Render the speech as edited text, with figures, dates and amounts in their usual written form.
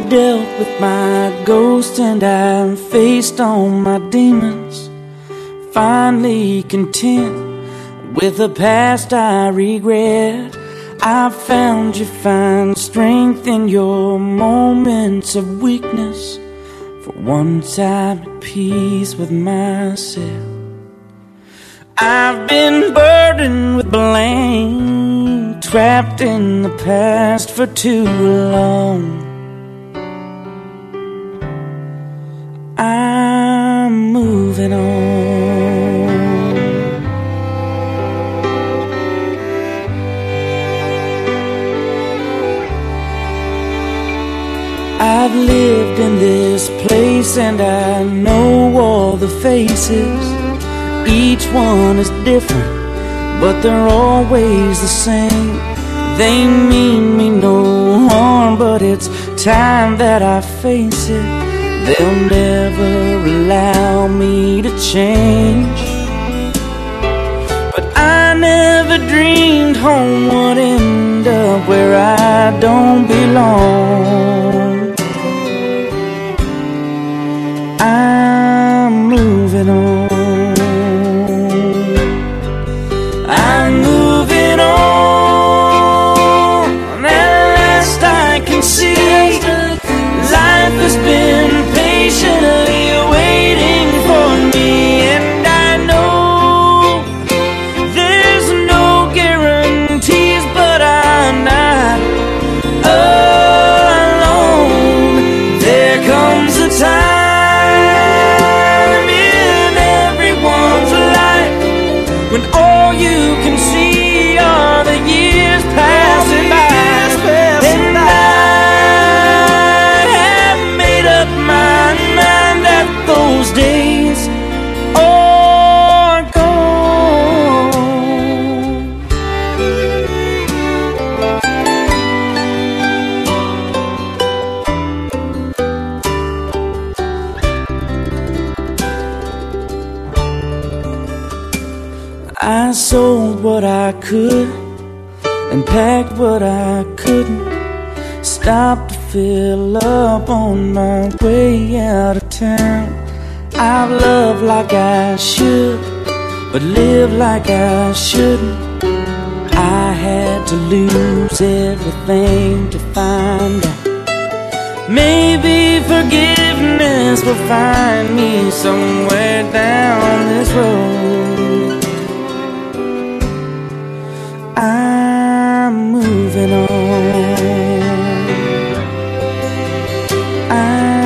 I've dealt with my ghost and I've faced all my demons, finally content with the past I regret. I found you find strength in your moments of weakness. For once I'm at peace with myself. I've been burdened with blame, trapped in the past for too long. I'm moving on. I've lived in this place and I know all the faces. Each one is different, but they're always the same. They mean me no harm, but it's time that I face it. They'll never allow me to change. But I never dreamed home would end up where I don't belong. I'm moving on. I'm moving on. At last I can see life has been patiently waiting for me, and I know there's no guarantees, but I'm not alone. There comes a time in everyone's life when all you can see are the years passing by. And I have made up my mind that those days are gone. I sold what I could and packed what I couldn't. Stopped to fill up on my way out of town. I've loved like I should, but lived like I shouldn't. I had to lose everything to find out. Maybe forgiveness will find me somewhere down this road. I'm moving on.